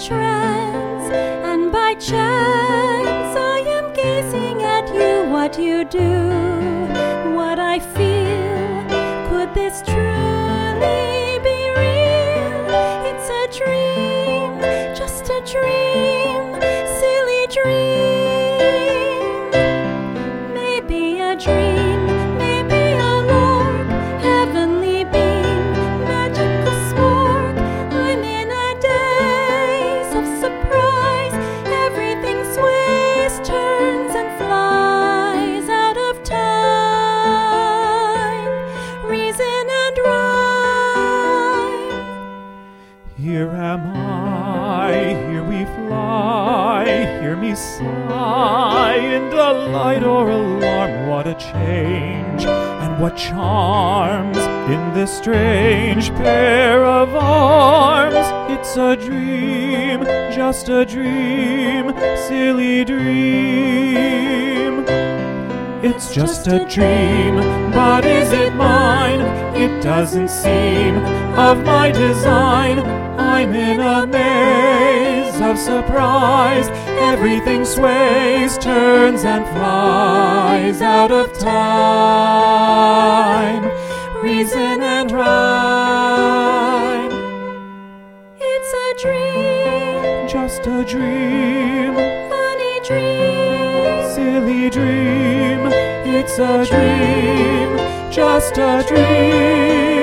trance, and by chance I am gazing at you. What you do, what I feel, could this truly be real? It's a dream, just a dream, silly dream. Maybe a dream, maybe a lark, heavenly beam, magical spark. I'm in a daze of surprise. Everything sways, turns and flies out of time, reason and rhyme. Here am I, here we fly, hear me sigh in delight or alarm. What a change and what charms in this strange pair of arms. It's a dream, just a dream, silly dream. It's just a dream, but is it mine? It doesn't seem of my design. I'm in a maze of surprise. Everything sways, turns and flies out of time, reason and rhyme. It's a dream, Just a dream, funny dream. silly dream. It's a dream, just a dream.